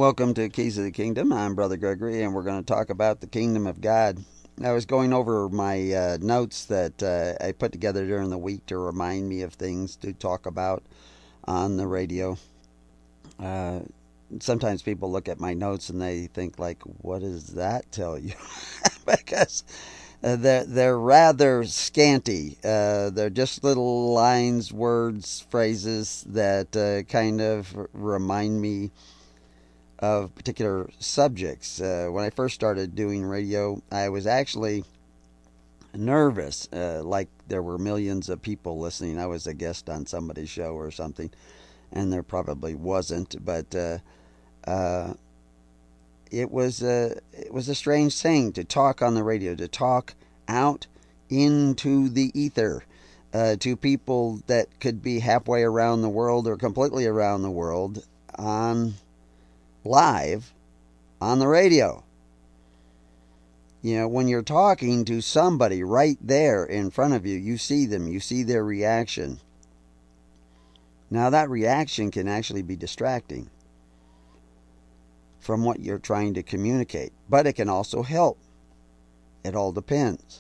Welcome to Keys of the Kingdom. I'm Brother Gregory, and we're going to talk about the Kingdom of God. I was going over my notes that I put together during the week to remind me of things to talk about on the radio. Sometimes people look at my notes and they think, like, what does that tell you? Because they're rather scanty. They're just little lines, words, phrases that kind of remind me of particular subjects. When I first started doing radio, I was actually nervous, like there were millions of people listening. I was a guest on somebody's show or something, and there probably wasn't, but it was a strange thing to talk on the radio, to talk out into the ether to people that could be halfway around the world or completely around the world on live on the radio. You know, when you're talking to somebody right there in front of you, you see them, you see their reaction. Now, that reaction can actually be distracting from what you're trying to communicate, but it can also help. It all depends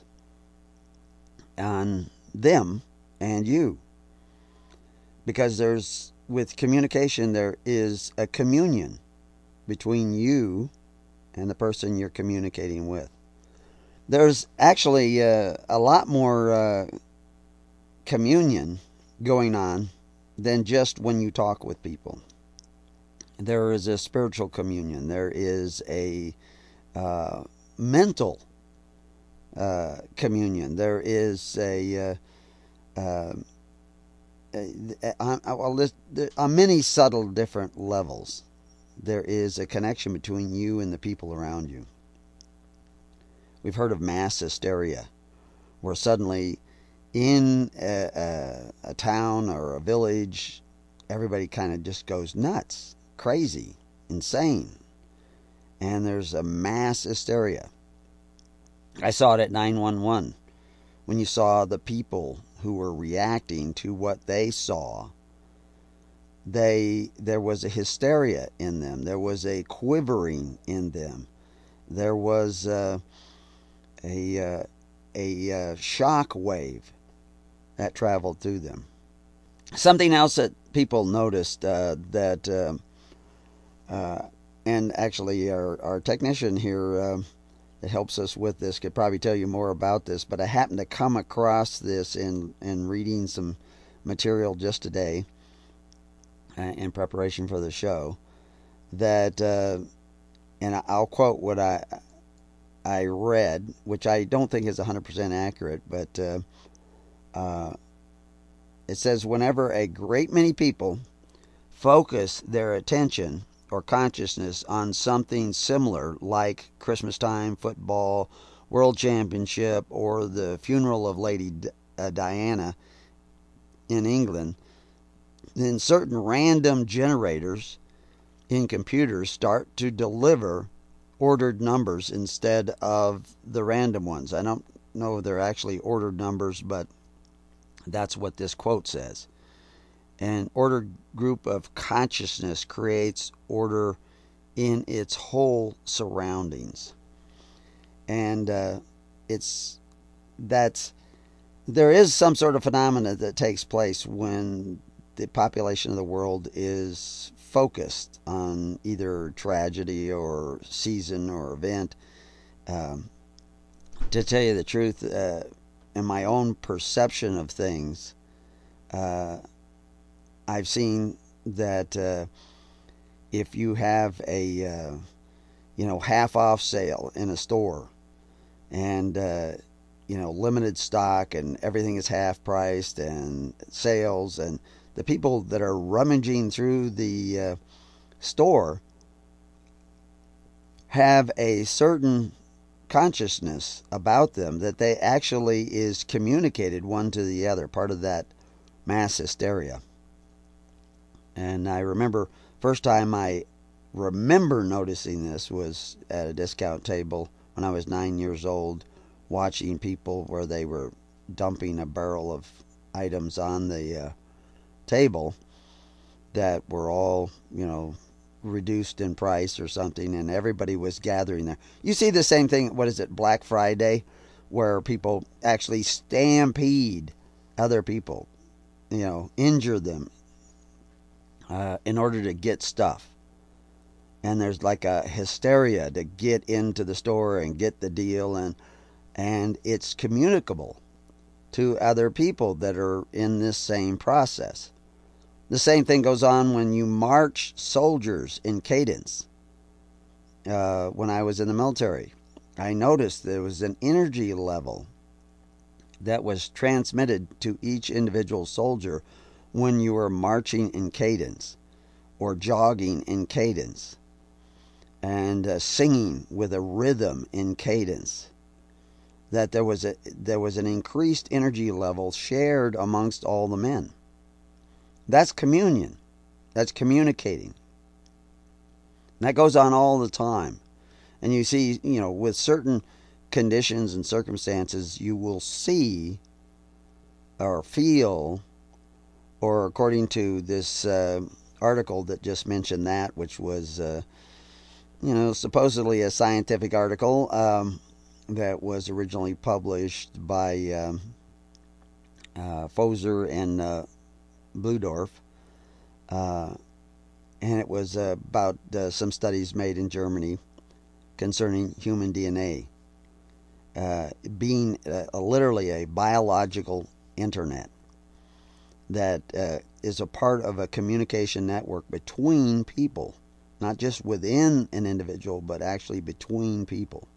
on them and you. Because with communication, there is a communion between you and the person you're communicating with. There's actually a lot more communion going on than just when you talk with people. There is a spiritual communion. There is a mental communion. There is on many subtle different levels. There is a connection between you and the people around you. We've heard of mass hysteria, where suddenly in a town or a village, everybody kind of just goes nuts, crazy, insane. And there's a mass hysteria. I saw it at 911, when you saw the people who were reacting to what they saw. There was a hysteria in them. There was a quivering in them. There was a shock wave that traveled through them. Something else that people noticed and actually our technician here that helps us with this could probably tell you more about this, but I happened to come across this in reading some material just today in preparation for the show, that and I'll quote what I read, which I don't think is 100% accurate, but it says, whenever a great many people focus their attention or consciousness on something similar, like Christmas time, football, World Championship, or the funeral of Lady Diana in England, then certain random generators in computers start to deliver ordered numbers instead of the random ones. I don't know if they're actually ordered numbers, but that's what this quote says. An ordered group of consciousness creates order in its whole surroundings. And there is some sort of phenomena that takes place when the population of the world is focused on either tragedy or season or event. To tell you the truth, in my own perception of things, I've seen that if you have a half off sale in a store, and limited stock and everything is half priced and sales, and the people that are rummaging through the store have a certain consciousness about them that they actually is communicated one to the other, part of that mass hysteria. And I remember first time I remember noticing this was at a discount table when I was 9 years old, watching people where they were dumping a barrel of items on the table that were all, reduced in price or something, and everybody was gathering there. You see the same thing, what is it, Black Friday, where people actually stampede other people, injure them in order to get stuff. And there's like a hysteria to get into the store and get the deal, and it's communicable to other people that are in this same process. The same thing goes on when you march soldiers in cadence. When I was in the military, I noticed there was an energy level that was transmitted to each individual soldier when you were marching in cadence or jogging in cadence and singing with a rhythm in cadence. That there was an increased energy level shared amongst all the men. That's communion. That's communicating. And that goes on all the time. And you see, with certain conditions and circumstances, you will see or feel, or according to this article that just mentioned that, which was, supposedly a scientific article that was originally published by Foser and Bludorf, and it was about some studies made in Germany concerning human DNA being literally a biological internet that is a part of a communication network between people, not just within an individual, but actually between people.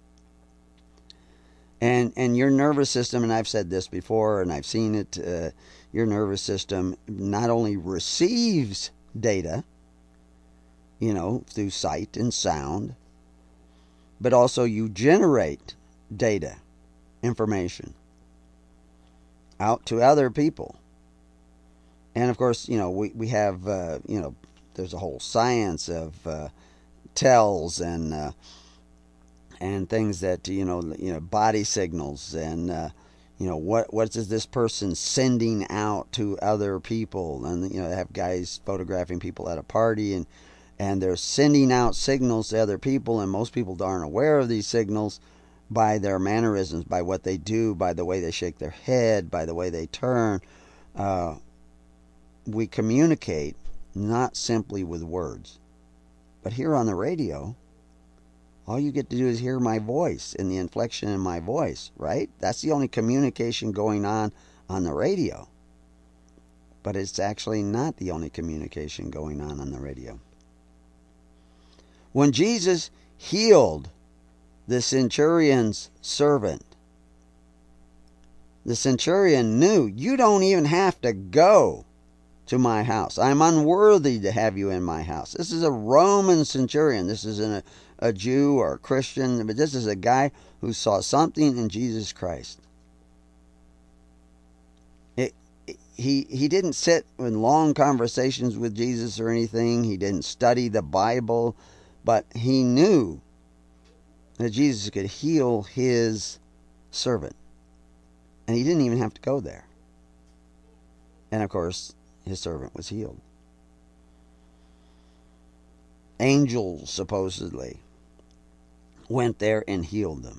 And your nervous system, and I've said this before, and I've seen it, your nervous system not only receives data, through sight and sound, but also you generate data, information, out to other people. And of course, we have, there's a whole science of tells and things that, body signals and, what is this person sending out to other people? And, they have guys photographing people at a party and they're sending out signals to other people, and most people aren't aware of these signals by their mannerisms, by what they do, by the way they shake their head, by the way they turn. We communicate not simply with words. But here on the radio, all you get to do is hear my voice and the inflection in my voice, right? That's the only communication going on the radio. But it's actually not the only communication going on the radio. When Jesus healed the centurion's servant, the centurion knew, you don't even have to go to my house. I'm unworthy to have you in my house. This is a Roman centurion. This isn't a Jew or a Christian, but this is a guy who saw something in Jesus Christ. He didn't sit in long conversations with Jesus or anything. He didn't study the Bible, but he knew that Jesus could heal his servant. And he didn't even have to go there. And of course, his servant was healed. Angels supposedly went there and healed them.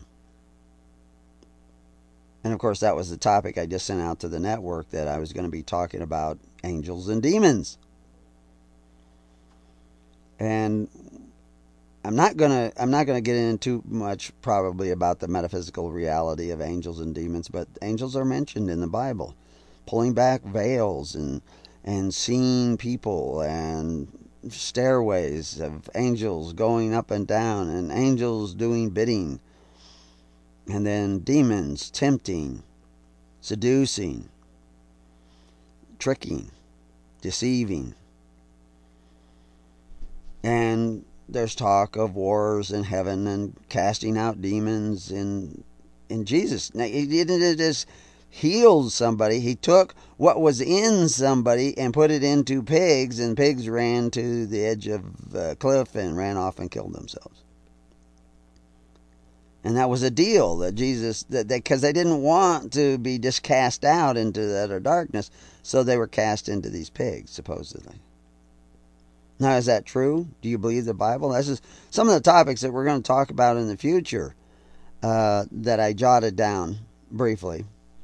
And of course, that was the topic I just sent out to the network, that I was going to be talking about angels and demons. And I'm not gonna get into much probably about the metaphysical reality of angels and demons, but angels are mentioned in the Bible, pulling back veils and seeing people, and stairways of angels going up and down, and angels doing bidding, and then demons tempting, seducing, tricking, deceiving. And there's talk of wars in heaven and casting out demons in Jesus. Now, he didn't just heal somebody. He took what was in somebody and put it into pigs, and pigs ran to the edge of a cliff and ran off and killed themselves. And that was a deal that Jesus, because they didn't want to be just cast out into the utter darkness, so they were cast into these pigs, supposedly. Now, is that true? Do you believe the Bible? This is some of the topics that we're going to talk about in the future that I jotted down briefly.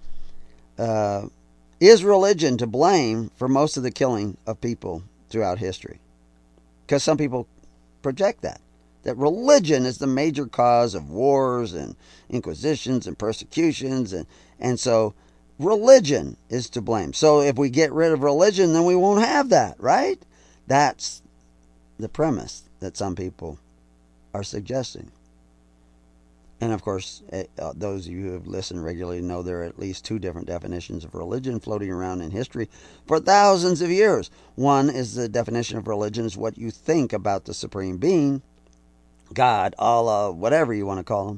Is religion to blame for most of the killing of people throughout history? Because some people project that religion is the major cause of wars and inquisitions and persecutions, and so religion is to blame. So if we get rid of religion, then we won't have that, right? That's the premise that some people are suggesting. And of course, those of you who have listened regularly know there are at least two different definitions of religion floating around in history for thousands of years. One is the definition of religion is what you think about the Supreme Being, God, Allah, whatever you want to call him.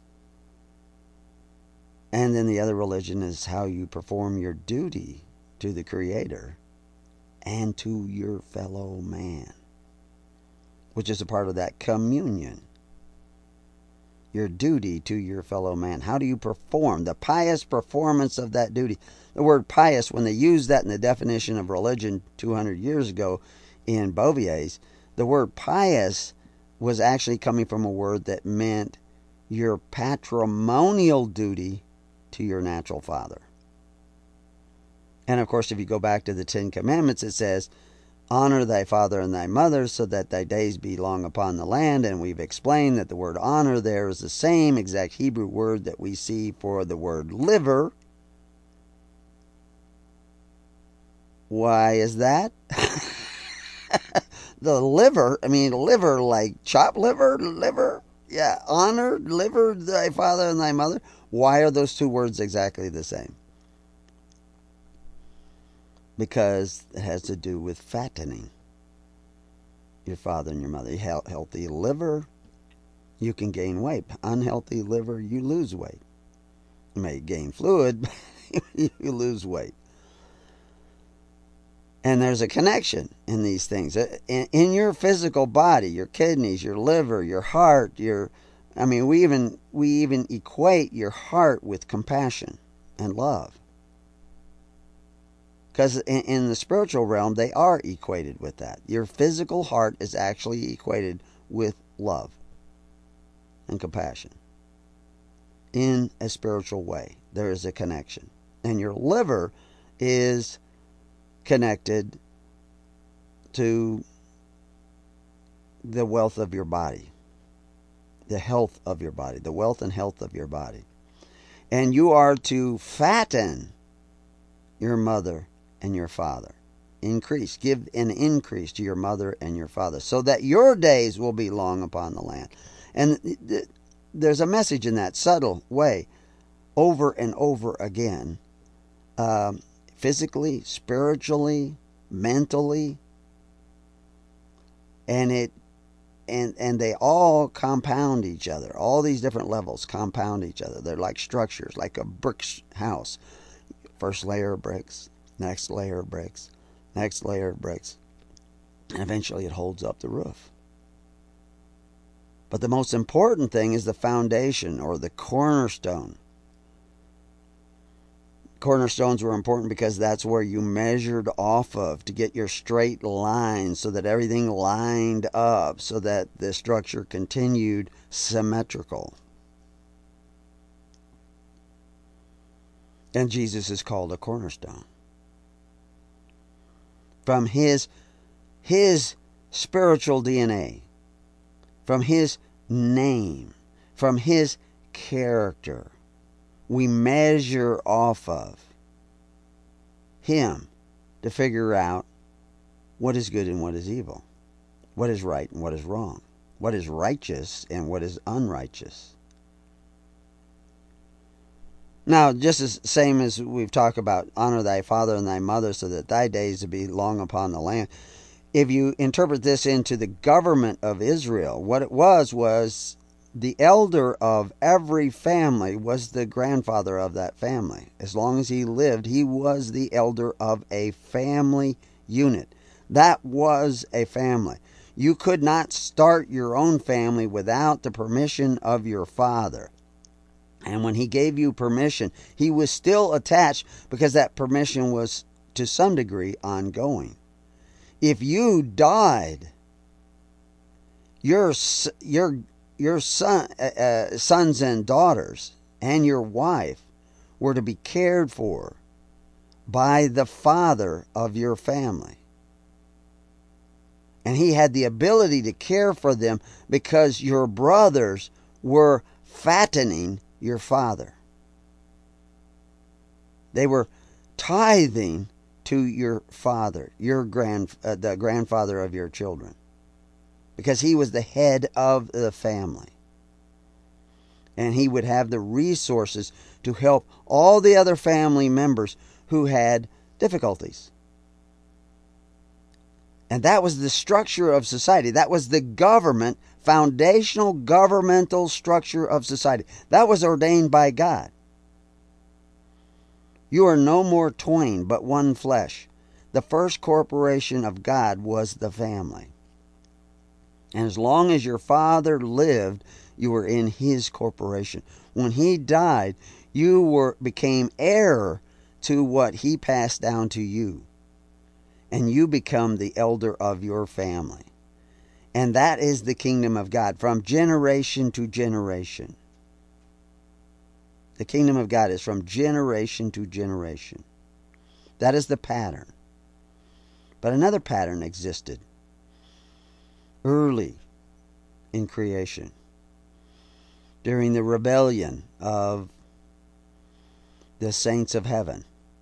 And then the other religion is how you perform your duty to the Creator and to your fellow man, which is a part of that communion. Your duty to your fellow man. How do you perform? The pious performance of that duty. The word pious, when they used that in the definition of religion 200 years ago in Bovier's, the word pious was actually coming from a word that meant your patrimonial duty to your natural father. And of course, if you go back to the Ten Commandments, it says, honor thy father and thy mother so that thy days be long upon the land. And we've explained that the word honor there is the same exact Hebrew word that we see for the word liver. Why is that? The liver, liver like chopped liver. Yeah, honor, liver thy father and thy mother. Why are those two words exactly the same? Because it has to do with fattening your father and your mother. Healthy liver, you can gain weight. Unhealthy liver, you lose weight. You may gain fluid, but you lose weight. And there's a connection in these things. In your physical body, your kidneys, your liver, your heart, we even equate your heart with compassion and love. Because in the spiritual realm, they are equated with that. Your physical heart is actually equated with love and compassion. In a spiritual way, there is a connection. And your liver is connected to the wealth of your body, the health of your body, the wealth and health of your body. And you are to fatten your mother and your father. Give an increase to your mother and your father, so that your days will be long upon the land. And there's a message in that subtle way, over and over again, physically, spiritually, mentally, and they all compound each other. All these different levels compound each other. They're like structures, like a brick house. First layer of bricks, next layer of bricks, next layer of bricks, and eventually it holds up the roof. But the most important thing is the foundation, or the cornerstone. Cornerstones were important because that's where you measured off of to get your straight line, so that everything lined up, so that the structure continued symmetrical. And Jesus is called a cornerstone. From his spiritual DNA, from his name, from his character, we measure off of him to figure out what is good and what is evil, what is right and what is wrong, what is righteous and what is unrighteous. Now, just as same as we've talked about, honor thy father and thy mother so that thy days be long upon the land. If you interpret this into the government of Israel, what it was the elder of every family was the grandfather of that family. As long as he lived, he was the elder of a family unit. That was a family. You could not start your own family without the permission of your father. And when he gave you permission, he was still attached, because that permission was to some degree ongoing. if you died, your sons and daughters and your wife were to be cared for by the father of your family. And he had the ability to care for them because your brothers were fattening your father. They were tithing to your father, the grandfather of your children, because he was the head of the family. And he would have the resources to help all the other family members who had difficulties. And that was the structure of society. That was the foundational governmental structure of society. That was ordained by God. You are no more twain, but one flesh. The first corporation of God was the family. And as long as your father lived, you were in his corporation. When he died, you became heir to what he passed down to you. And you become the elder of your family. And that is the kingdom of God from generation to generation. The kingdom of God is from generation to generation. That is the pattern. But another pattern existed early in creation, during the rebellion of the saints of heaven,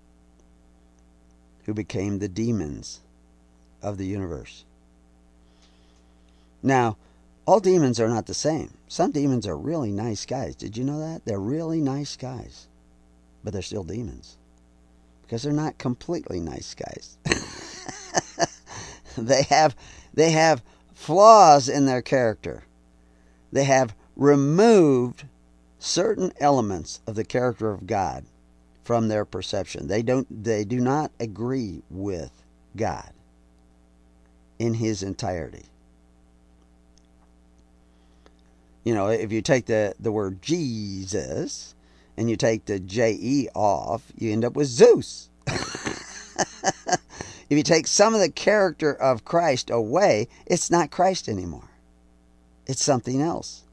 who became the demons of the universe. Now, all demons are not the same. Some demons are really nice guys. Did you know that? They're really nice guys. But they're still demons. Because they're not completely nice guys. They have flaws in their character. They have removed certain elements of the character of God from their perception. They do not agree with God in his entirety. You know, if you take the word Jesus and you take the J-E off, you end up with Zeus. If you take some of the character of Christ away, it's not Christ anymore. It's something else.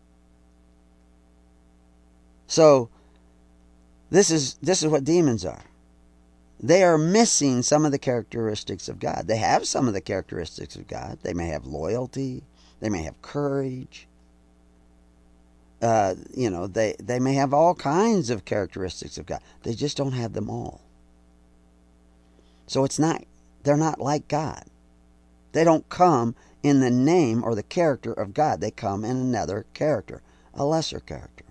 So, this is what demons are. They are missing some of the characteristics of God. They have some of the characteristics of God. They may have loyalty. They may have courage. They may have all kinds of characteristics of God. They just don't have them all. So they're not like God. They don't come in the name or the character of God. They come in another character, a lesser character.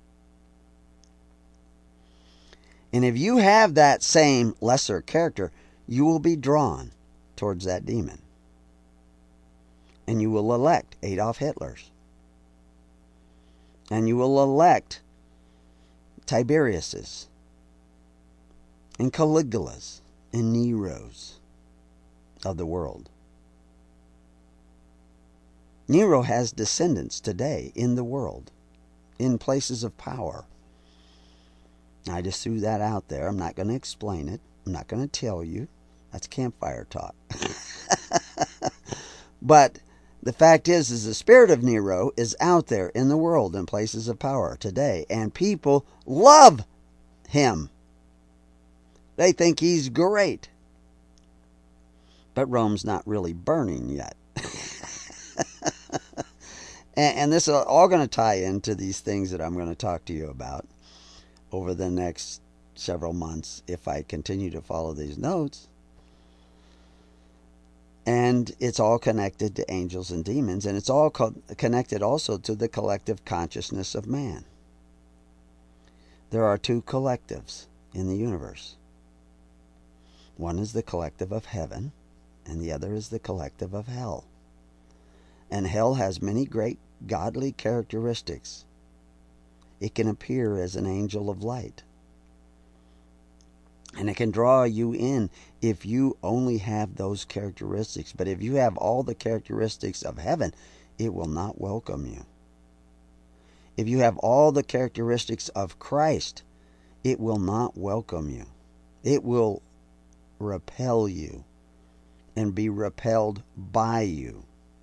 And if you have that same lesser character, you will be drawn towards that demon. And you will elect Adolf Hitler's. And you will elect Tiberius's. And Caligula's. And Nero's of the world. Nero has descendants today in the world, in places of power. I just threw that out there. I'm not going to explain it. I'm not going to tell you. That's campfire talk. But the fact is the spirit of Nero is out there in the world in places of power today. And people love him. They think he's great. But Rome's not really burning yet. And this is all going to tie into these things that I'm going to talk to you about over the next several months if I continue to follow these notes. And it's all connected to angels and demons, and it's all connected also to the collective consciousness of man. There are two collectives in the universe. One is the collective of heaven, and the other is the collective of hell. And hell has many great godly characteristics. It can appear as an angel of light. And it can draw you in if you only have those characteristics. But if you have all the characteristics of heaven, it will not welcome you. If you have all the characteristics of Christ, it will not welcome you. It will repel you and be repelled by you.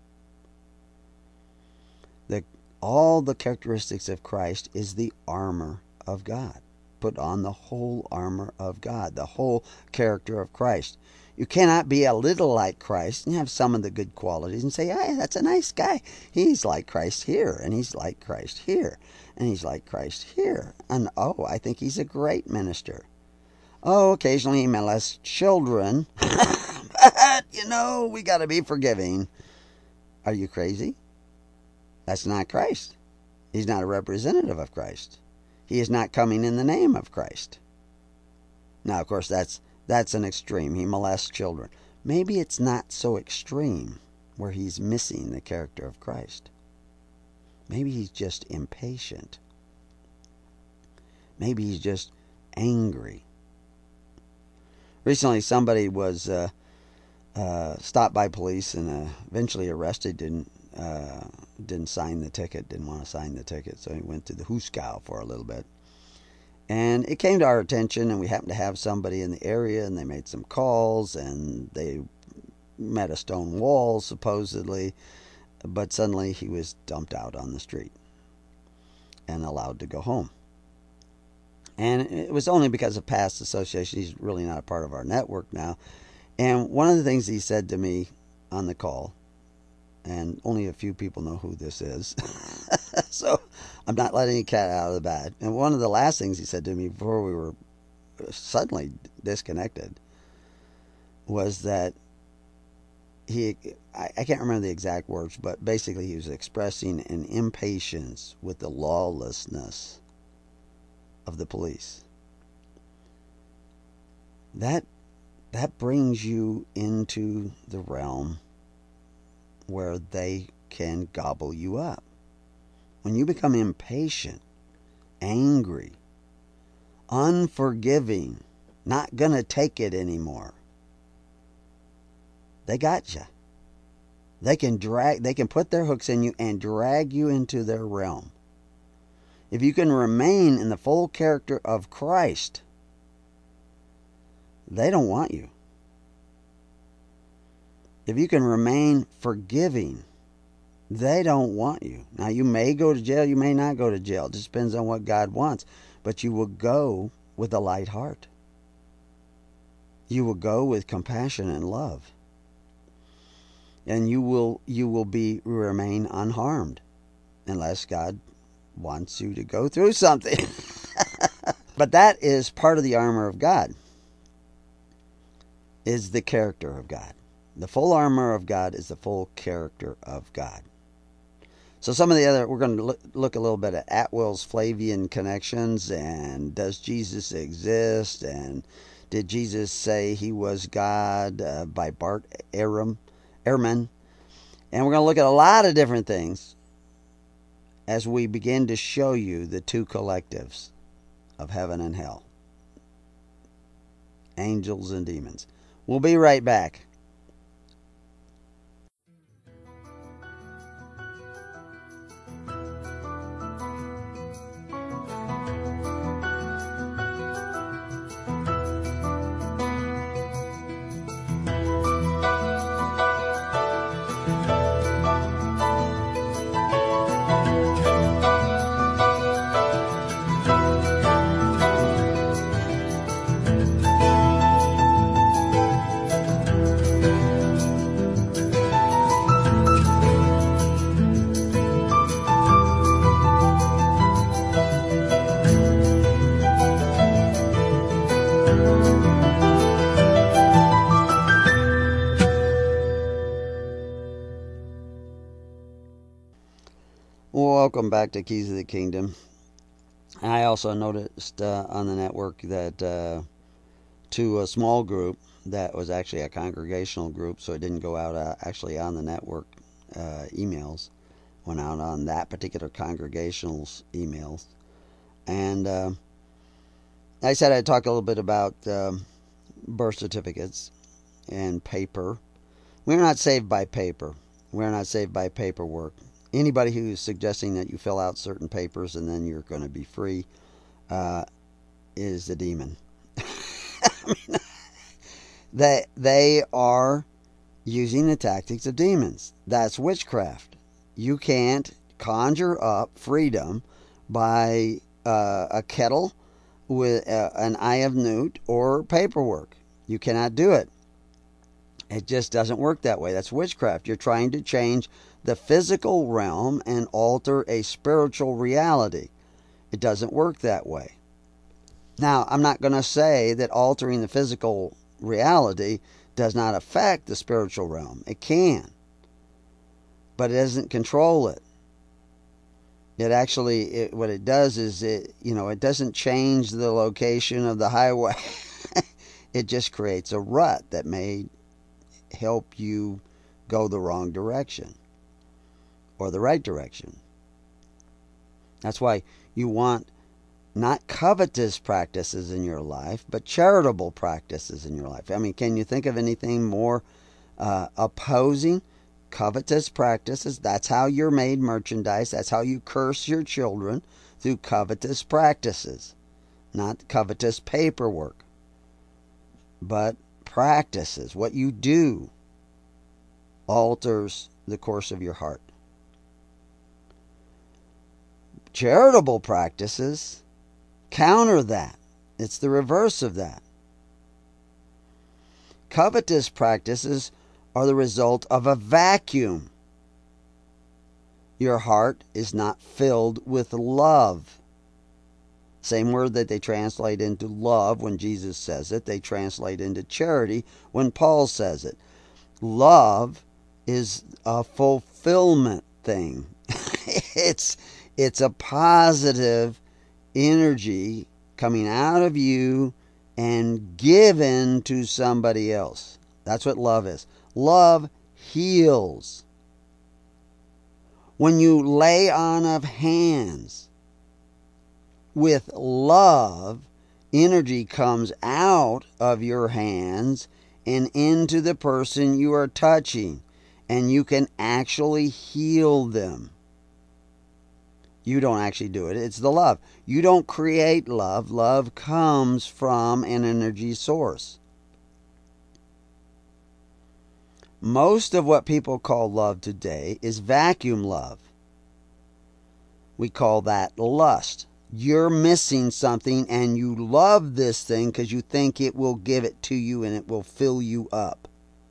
All the characteristics of Christ is the armor of God. Put on the whole armor of God, the whole character of Christ. You cannot be a little like Christ and have some of the good qualities and say, hey, that's a nice guy. He's like Christ here, and he's like Christ here, and he's like Christ here. And oh, I think he's a great minister. Oh, occasionally he molests children, but we got to be forgiving. Are you crazy? That's not Christ. He's not a representative of Christ. He is not coming in the name of Christ. Now, of course, that's an extreme. He molests children. Maybe it's not so extreme where he's missing the character of Christ. Maybe he's just impatient. Maybe he's just angry. Recently, somebody was stopped by police and eventually arrested. Didn't sign the ticket. Didn't want to sign the ticket, so he went to the Hooskow for a little bit. And it came to our attention, and we happened to have somebody in the area, and they made some calls, and they met a stone wall, supposedly, but suddenly he was dumped out on the street and allowed to go home. And it was only because of past association. He's really not a part of our network now. And one of the things he said to me on the call, and only a few people know who this is, so I'm not letting a cat out of the bag. And one of the last things he said to me before we were suddenly disconnected was that I can't remember the exact words, but basically he was expressing an impatience with the lawlessness of the police. That brings you into the realm where they can gobble you up. When you become impatient, angry, unforgiving, not gonna take it anymore, they got you. They can put their hooks in you and drag you into their realm. If you can remain in the full character of Christ, they don't want you. If you can remain forgiving, they don't want you. Now, you may go to jail, you may not go to jail. It just depends on what God wants. But you will go with a light heart. You will go with compassion and love. And you will remain unharmed unless God wants you to go through something. But that is part of the armor of God, is the character of God. The full armor of God is the full character of God. So some of the other, we're going to look a little bit at Atwill's Flavian connections, and does Jesus exist, and did Jesus say he was God, by Bart Ehrman. And we're going to look at a lot of different things as we begin to show you the two collectives of heaven and hell. Angels and demons. We'll be right back. Welcome back to Keys of the Kingdom. I also noticed on the network that to a small group that was actually a congregational group, so it didn't go out actually on the network emails, went out on that particular congregational's emails. And I said I'd talk a little bit about birth certificates and paper. We're not saved by paper. We're not saved by paperwork. Anybody who's suggesting that you fill out certain papers and then you're going to be free is a demon. I mean, they are using the tactics of demons. That's witchcraft. You can't conjure up freedom by a kettle with an eye of newt or paperwork. You cannot do it. It just doesn't work that way. That's witchcraft. You're trying to change the physical realm and alter a spiritual reality. It doesn't work that way. Now, I'm not going to say that altering the physical reality does not affect the spiritual realm. It can. But it doesn't control it. It actually, what it does is it doesn't change the location of the highway. It just creates a rut that may help you go the wrong direction or the right direction. That's why you want not covetous practices in your life, but charitable practices in your life. I mean, can you think of anything more opposing covetous practices? That's how you're made merchandise. That's how you curse your children, through covetous practices. Not covetous paperwork, but practices. What you do alters the course of your heart. Charitable practices counter that. It's the reverse of that. Covetous practices are the result of a vacuum. Your heart is not filled with love. Same word that they translate into love when Jesus says it, they translate into charity when Paul says it. Love is a fulfillment thing. It's a positive energy coming out of you and given to somebody else. That's what love is. Love heals. When you lay on of hands with love, energy comes out of your hands and into the person you are touching, and you can actually heal them. You don't actually do it. It's the love. You don't create love. Love comes from an energy source. Most of what people call love today is vacuum love. We call that lust. You're missing something and you love this thing because you think it will give it to you and it will fill you up.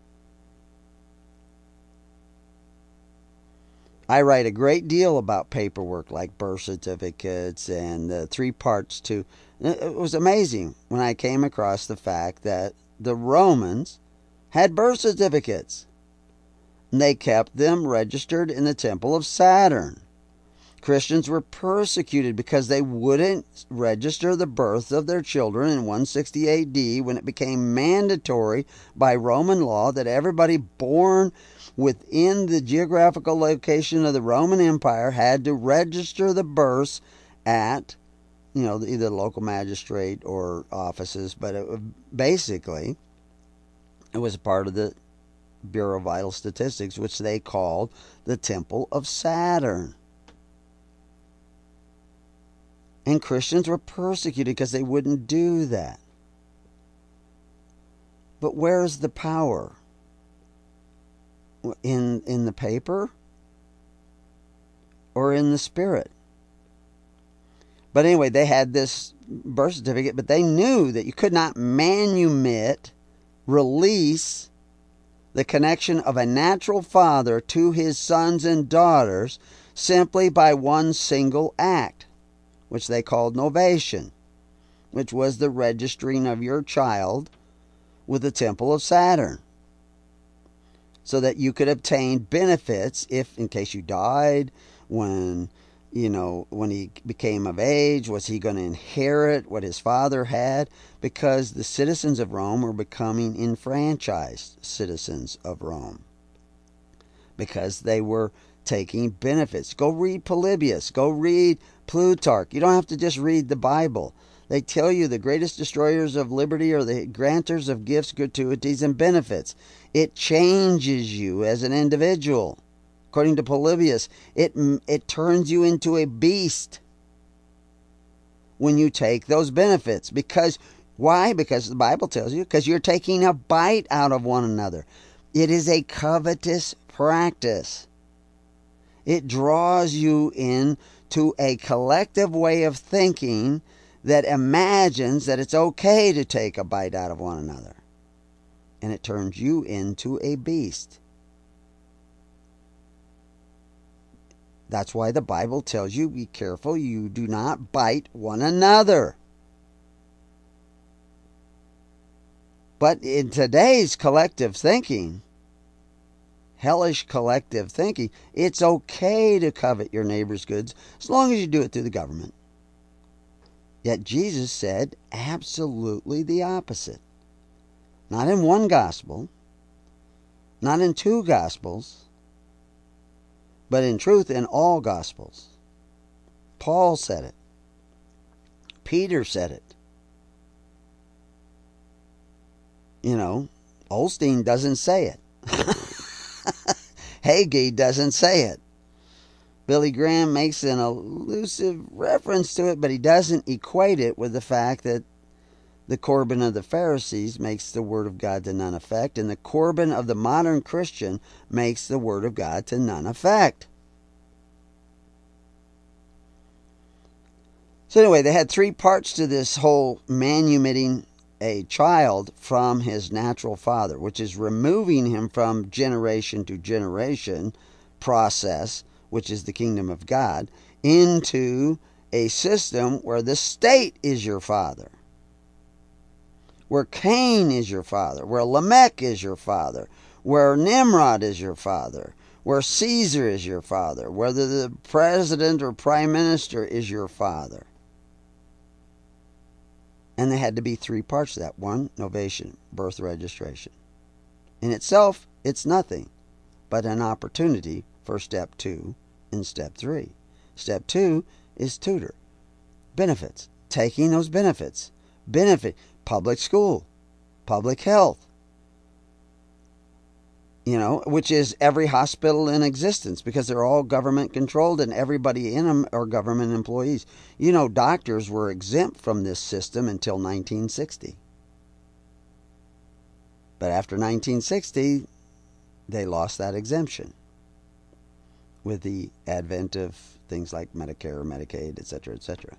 I write a great deal about paperwork like birth certificates and the 3 parts to. It was amazing when I came across the fact that the Romans had birth certificates. And they kept them registered in the temple of Saturn. Christians were persecuted because they wouldn't register the birth of their children in 160 AD when it became mandatory by Roman law that everybody born within the geographical location of the Roman Empire had to register the births at, either the local magistrate or offices, but basically it was a part of the Bureau of Vital Statistics, which they called the Temple of Saturn. And Christians were persecuted because they wouldn't do that. But where's the power? In the paper? Or in the spirit? But anyway, they had this birth certificate, but they knew that you could not manumit, release the connection of a natural father to his sons and daughters simply by one single act, which they called novation, which was the registering of your child with the Temple of Saturn, so that you could obtain benefits if, in case you died, when he became of age, was he going to inherit what his father had? Because the citizens of Rome were becoming enfranchised citizens of Rome because they were taking benefits. Go read Polybius. Go read Plutarch. You don't have to just read the Bible. They tell you the greatest destroyers of liberty are the granters of gifts, gratuities, and benefits. It changes you as an individual. According to Polybius, it turns you into a beast when you take those benefits. Because why? Because the Bible tells you, because you're taking a bite out of one another. It is a covetous practice. It draws you into a collective way of thinking that imagines that it's okay to take a bite out of one another. And it turns you into a beast. That's why the Bible tells you, be careful you do not bite one another. But in today's collective thinking, hellish collective thinking, it's okay to covet your neighbor's goods as long as you do it through the government. Yet Jesus said absolutely the opposite. Not in one gospel, not in two gospels, but in truth in all gospels. Paul said it. Peter said it. You know, Osteen doesn't say it. Hagee doesn't say it. Billy Graham makes an elusive reference to it, but he doesn't equate it with the fact that the Corban of the Pharisees makes the Word of God to none effect, and the Corban of the modern Christian makes the Word of God to none effect. So anyway, they had three parts to this whole manumitting a child from his natural father, which is removing him from generation to generation process, which is the kingdom of God, into a system where the state is your father, where Cain is your father, where Lamech is your father, where Nimrod is your father, where Caesar is your father, whether the president or prime minister is your father. And there had to be three parts to that. One, novation, birth registration. In itself, it's nothing but an opportunity for step 2 and step 3. Step 2 is tutor. Benefits. Taking those benefits. Benefit. Public school. Public health. You know, which is every hospital in existence, because they're all government controlled and everybody in them are government employees. You know, doctors were exempt from this system until 1960. But after 1960, they lost that exemption with the advent of things like Medicare, Medicaid, etc., etc.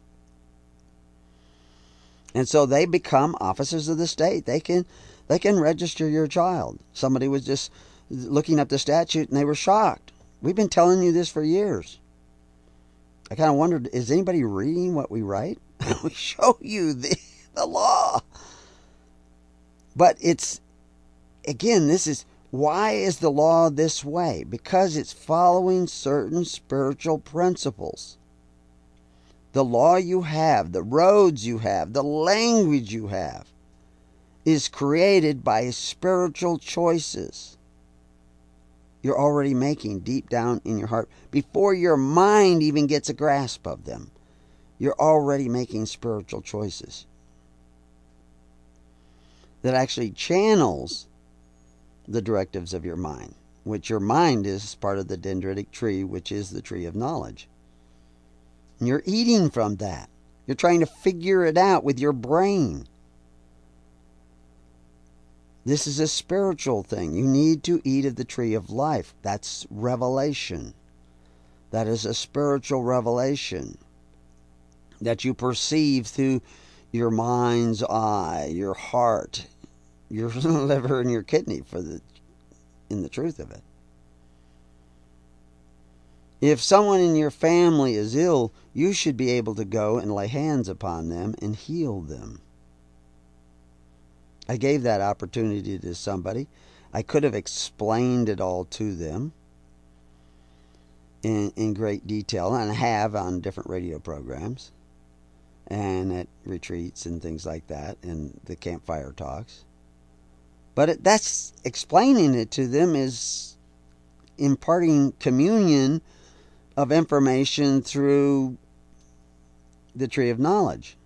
And so they become officers of the state. They can register your child. Somebody was just looking up the statute and they were shocked. We've been telling you this for years. I kind of wondered, is anybody reading what we write? We show you the law. But it's, again, this is, why is the law this way? Because it's following certain spiritual principles. The law you have, the roads you have, the language you have is created by spiritual choices you're already making deep down in your heart. Before your mind even gets a grasp of them, you're already making spiritual choices that actually channels the directives of your mind, which your mind is part of the dendritic tree, which is the tree of knowledge. And you're eating from that. You're trying to figure it out with your brain. This is a spiritual thing. You need to eat of the tree of life. That's revelation. That is a spiritual revelation that you perceive through your mind's eye, your heart, your liver, and your kidney in the truth of it. If someone in your family is ill, you should be able to go and lay hands upon them and heal them. I gave that opportunity to somebody. I could have explained it all to them in great detail, and I have on different radio programs and at retreats and things like that, and the campfire talks. But that's explaining it to them is imparting communion of information through the tree of knowledge.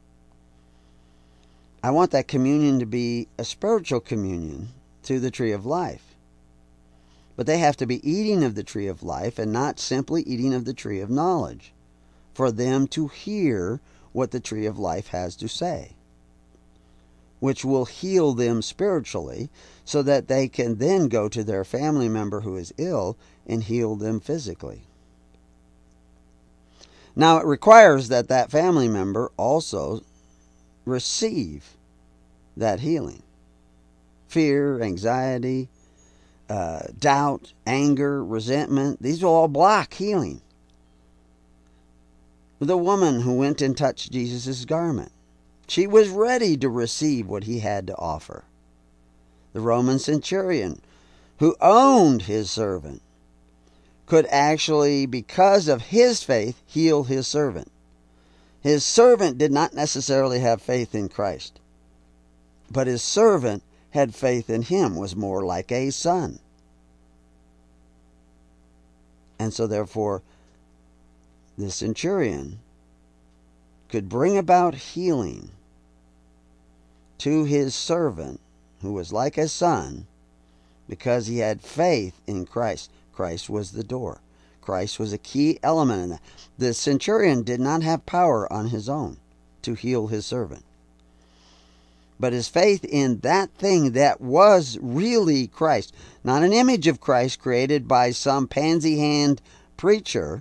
I want that communion to be a spiritual communion through the tree of life. But they have to be eating of the tree of life and not simply eating of the tree of knowledge for them to hear what the tree of life has to say. which will heal them spiritually, so that they can then go to their family member who is ill and heal them physically. Now, it requires that that family member also receive that healing. Fear, anxiety, doubt, anger, resentment, these will all block healing. The woman who went and touched Jesus' garment, she was ready to receive what he had to offer. The Roman centurion who owned his servant could actually, because of his faith, heal his servant. His servant did not necessarily have faith in Christ, but his servant had faith in him, was more like a son. And so therefore, the centurion could bring about healing to his servant, who was like a son, because he had faith in Christ. Christ was the door. Christ was a key element in that. The centurion did not have power on his own to heal his servant. But his faith in that thing that was really Christ, not an image of Christ created by some pansy hand preacher,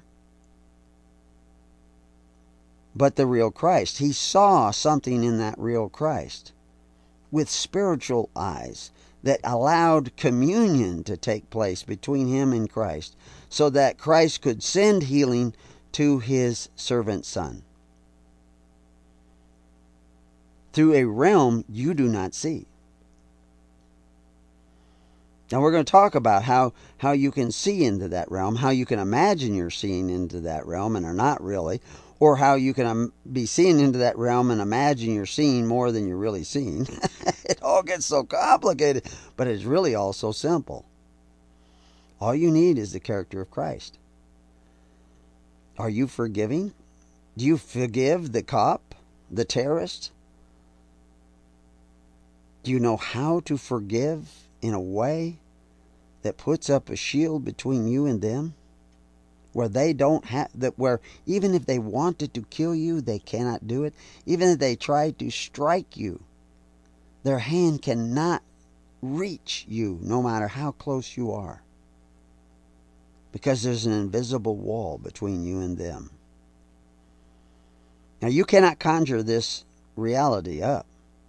but the real Christ. He saw something in that real Christ with spiritual eyes that allowed communion to take place between him and Christ, so that Christ could send healing to his servant son through a realm you do not see. Now we're going to talk about how you can see into that realm, how you can imagine you're seeing into that realm and are not really, or how you can be seeing into that realm and imagine you're seeing more than you're really seeing. It all gets so complicated, but it's really all so simple. All you need is the character of Christ. Are you forgiving? Do you forgive the cop, the terrorist? Do you know how to forgive in a way that puts up a shield between you and them? Where they don't have that, where even if they wanted to kill you, they cannot do it. Even if they try to strike you, their hand cannot reach you, no matter how close you are, because there's an invisible wall between you and them. Now, you cannot conjure this reality up.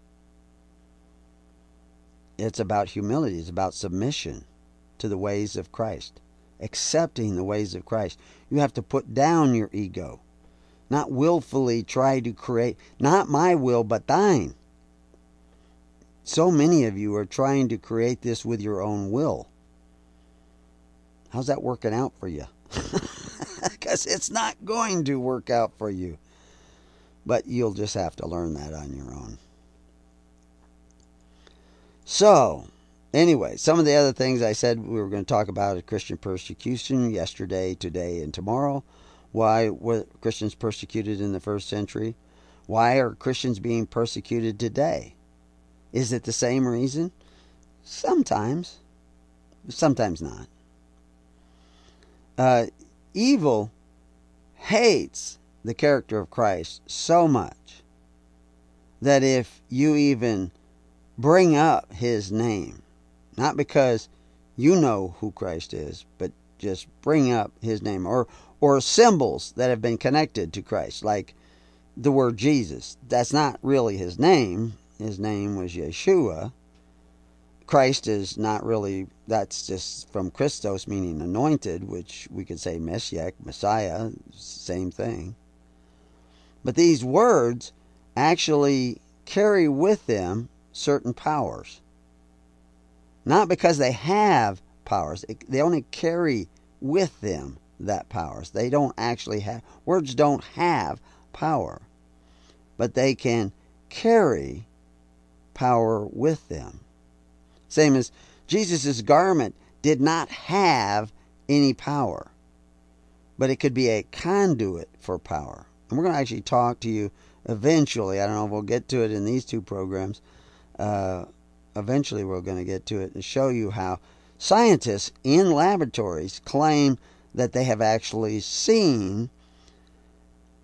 It's about humility. It's about submission to the ways of Christ. Accepting the ways of Christ. You have to put down your ego. Not willfully try to create, not my will, but thine. So many of you are trying to create this with your own will. How's that working out for you? Because it's not going to work out for you. But you'll just have to learn that on your own. So, anyway, some of the other things I said we were going to talk about is Christian persecution yesterday, today, and tomorrow. Why were Christians persecuted in the first century? Why are Christians being persecuted today? Is it the same reason? Sometimes. Sometimes not. Evil hates the character of Christ so much that if you even bring up his name, not because you know who Christ is, but just bring up his name, or symbols that have been connected to Christ, like the word Jesus. That's not really his name. His name was Yeshua. Christ is not really, that's just from Christos, meaning anointed, which we could say Messiah, same thing. But these words actually carry with them certain powers. Not because they have powers. They only carry with them that powers. They don't actually have, words don't have power. But they can carry power with them. Same as Jesus' garment did not have any power. But it could be a conduit for power. And we're going to actually talk to you eventually. I don't know if we'll get to it in these two programs. Eventually we're going to get to it and show you how scientists in laboratories claim that they have actually seen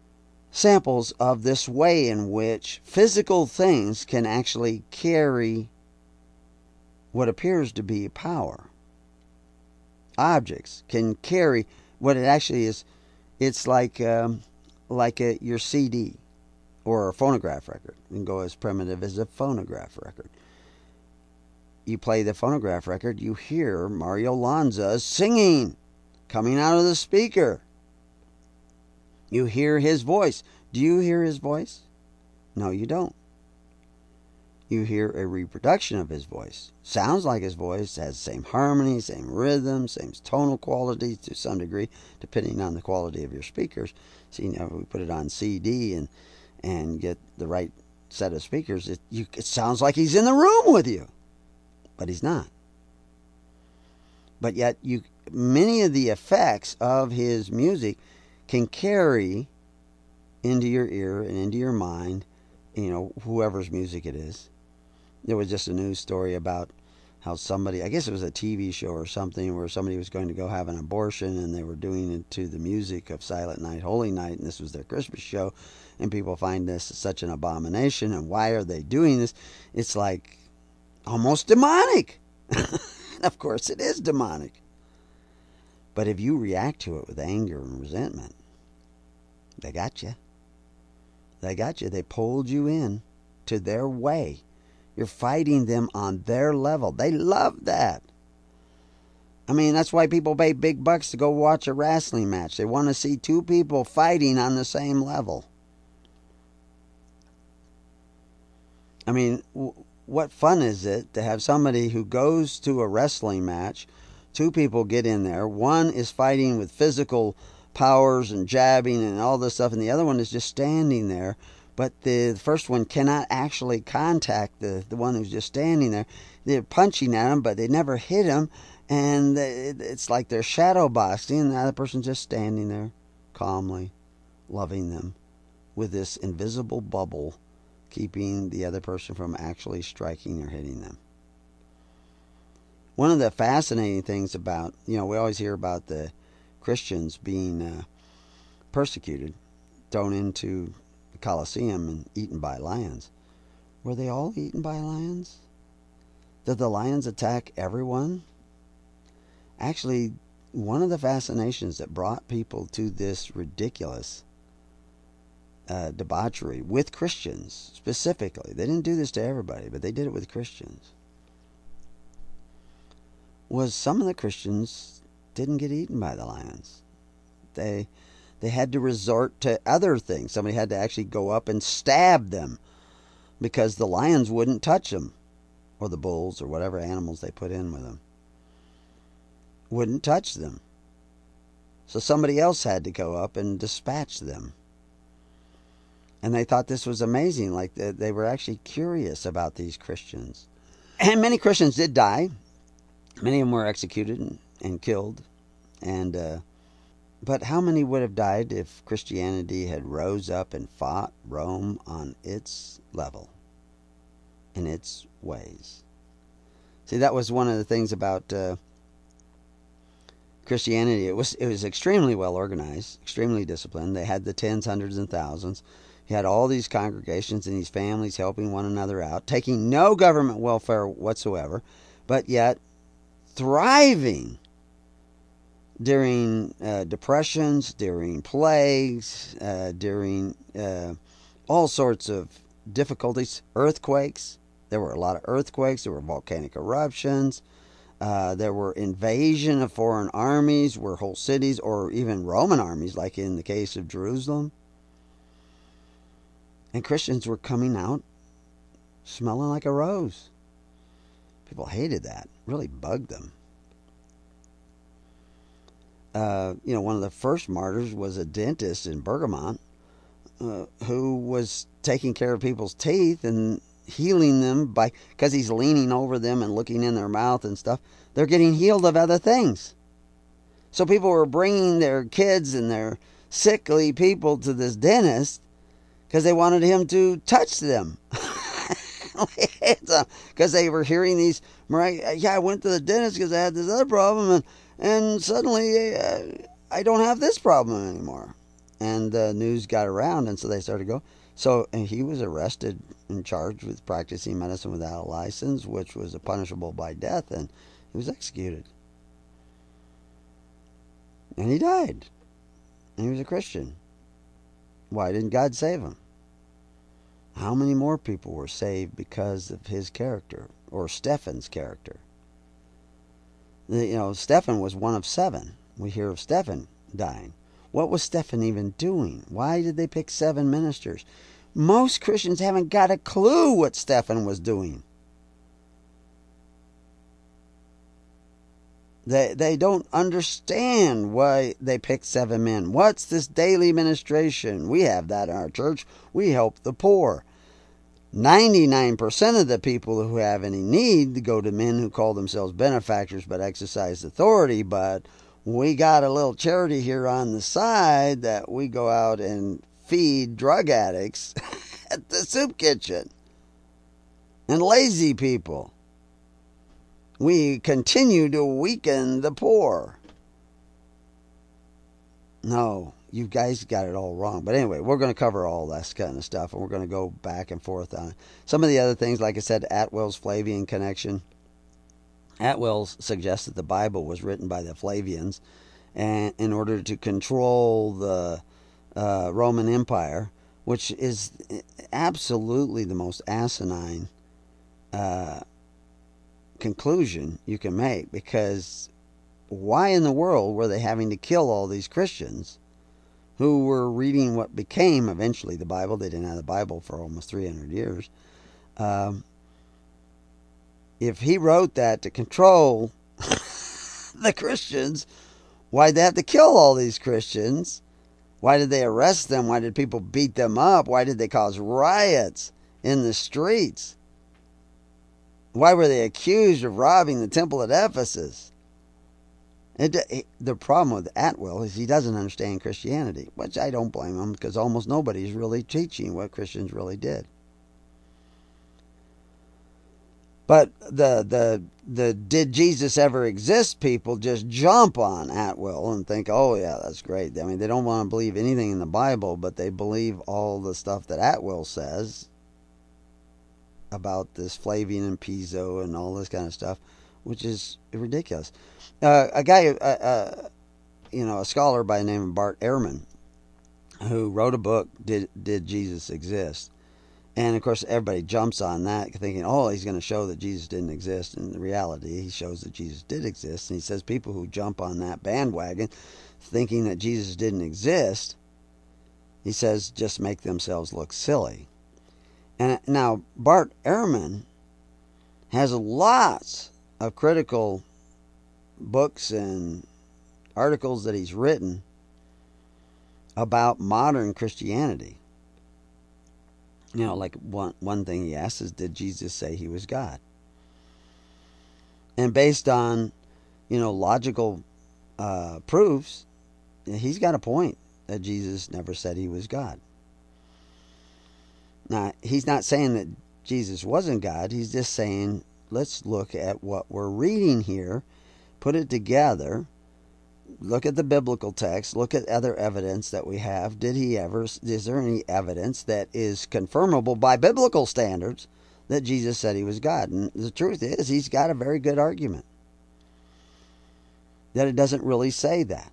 samples of this way in which physical things can actually carry what appears to be power. Objects can carry what it actually is. It's like your CD or a phonograph record. You can go as primitive as a phonograph record. You play the phonograph record, you hear Mario Lanza singing coming out of the speaker. You hear his voice. Do you hear his voice? No, you don't. You hear a reproduction of his voice. Sounds like his voice, has the same harmony, same rhythm, same tonal quality to some degree, depending on the quality of your speakers. See, we put it on CD and get the right set of speakers. It sounds like he's in the room with you, but he's not. But yet, many of the effects of his music can carry into your ear and into your mind, whoever's music it is. There was just a news story about how somebody, I guess it was a TV show or something, where somebody was going to go have an abortion and they were doing it to the music of Silent Night, Holy Night, and this was their Christmas show, and people find this such an abomination, and why are they doing this? It's like almost demonic. Of course it is demonic. But if you react to it with anger and resentment, they got you. They got you. They pulled you in to their way. You're fighting them on their level. They love that. I mean, that's why people pay big bucks to go watch a wrestling match. They want to see two people fighting on the same level. I mean, what fun is it to have somebody who goes to a wrestling match, two people get in there, one is fighting with physical powers and jabbing and all this stuff, and the other one is just standing there. But the first one cannot actually contact the one who's just standing there. They're punching at him, but they never hit him. And it's like they're shadow boxing, and the other person's just standing there calmly, loving them, with this invisible bubble keeping the other person from actually striking or hitting them. One of the fascinating things about, we always hear about the Christians being persecuted, thrown into the Colosseum and eaten by lions. Were they all eaten by lions? Did the lions attack everyone? Actually, one of the fascinations that brought people to this ridiculous debauchery with Christians specifically, they didn't do this to everybody, but they did it with Christians, was some of the Christians didn't get eaten by the lions. They had to resort to other things. Somebody had to actually go up and stab them because the lions wouldn't touch them, or the bulls or whatever animals they put in with them wouldn't touch them. So somebody else had to go up and dispatch them. And they thought this was amazing. Like they were actually curious about these Christians. And many Christians did die. Many of them were executed and killed. But how many would have died if Christianity had rose up and fought Rome on its level, in its ways? See, that was one of the things about Christianity. It was extremely well organized, extremely disciplined. They had the tens, hundreds, and thousands. He had all these congregations and these families helping one another out, taking no government welfare whatsoever, but yet thriving during depressions, during plagues, during all sorts of difficulties, earthquakes. There were a lot of earthquakes. There were volcanic eruptions. There were invasion of foreign armies, where whole cities, or even Roman armies, like in the case of Jerusalem. And Christians were coming out smelling like a rose. People hated that. It really bugged them. One of the first martyrs was a dentist in Bergamo who was taking care of people's teeth and healing them because he's leaning over them and looking in their mouth and stuff. They're getting healed of other things. So people were bringing their kids and their sickly people to this dentist because they wanted him to touch them. Because they were hearing these, I went to the dentist because I had this other problem, and suddenly I don't have this problem anymore. and the news got around, and so they started to go. So and he was arrested and charged with practicing medicine without a license, which was punishable by death, and he was executed. And he died. And he was a Christian. Why didn't God save him? How many more people were saved because of his character, or Stephen's character? Stephen was one of 7. We hear of Stephen dying. What was Stephen even doing? Why did they pick 7 ministers? Most Christians haven't got a clue what Stephen was doing. They don't understand why they picked 7 men. What's this daily ministration? We have that in our church. We help the poor. 99% of the people who have any need go to men who call themselves benefactors but exercise authority. But we got a little charity here on the side that we go out and feed drug addicts at the soup kitchen and lazy people. We continue to weaken the poor. No, you guys got it all wrong. But anyway, we're going to cover all that kind of stuff, and we're going to go back and forth on it. Some of the other things, like I said, Atwell's Flavian connection. Atwell suggests that the Bible was written by the Flavians and in order to control the Roman Empire, which is absolutely the most asinine conclusion you can make, because why in the world were they having to kill all these Christians who were reading what became eventually the Bible? They didn't have the Bible for almost 300 years. If he wrote that to control the Christians, why'd they have to kill all these Christians? Why did they arrest them? Why did people beat them up? Why did they cause riots in the streets? Why were they accused of robbing the temple at Ephesus? The problem with Atwell is he doesn't understand Christianity, which I don't blame him, because almost nobody's really teaching what Christians really did. But the did Jesus ever exist people just jump on Atwell and think, oh yeah, that's great. I mean, they don't want to believe anything in the Bible, but they believe all the stuff that Atwell says about this Flavian and Piso and all this kind of stuff, which is ridiculous. A guy, a scholar by the name of Bart Ehrman, who wrote a book, Did Jesus Exist? And of course, everybody jumps on that, thinking, oh, he's going to show that Jesus didn't exist. And in reality, he shows that Jesus did exist. And he says people who jump on that bandwagon, thinking that Jesus didn't exist, he says, just make themselves look silly. And now, Bart Ehrman has lots of critical books and articles that he's written about modern Christianity. Like one thing he asks is, did Jesus say he was God? And based on, logical proofs, he's got a point that Jesus never said he was God. Now, he's not saying that Jesus wasn't God. He's just saying, let's look at what we're reading here, put it together, look at the biblical text, look at other evidence that we have. Is there any evidence that is confirmable by biblical standards that Jesus said he was God? And the truth is, he's got a very good argument that it doesn't really say that.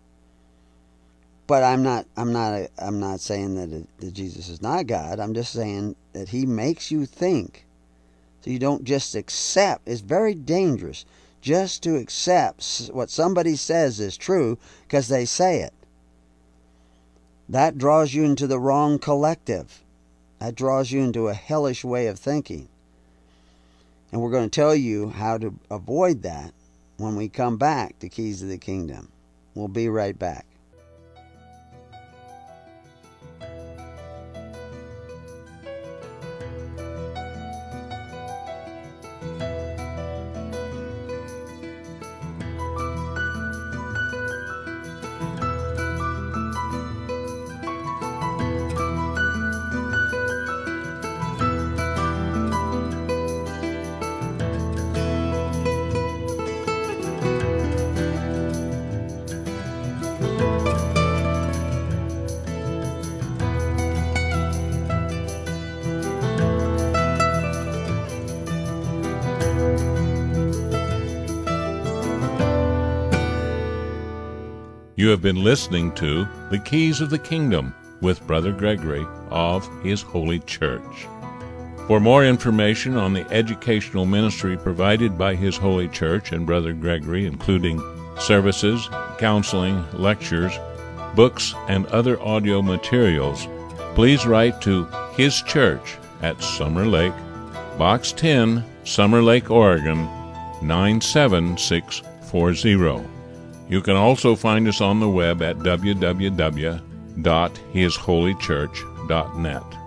But I'm not saying that Jesus is not God. I'm just saying that he makes you think, so you don't just accept. It's very dangerous just to accept what somebody says is true because they say it. That draws you into the wrong collective. That draws you into a hellish way of thinking. And we're going to tell you how to avoid that when we come back to Keys of the Kingdom. We'll be right back. You have been listening to The Keys of the Kingdom with Brother Gregory of His Holy Church. For more information on the educational ministry provided by His Holy Church and Brother Gregory, including services, counseling, lectures, books, and other audio materials, please write to His Church at Summer Lake, Box 10, Summer Lake, Oregon, 97640. You can also find us on the web at www.hisholychurch.net.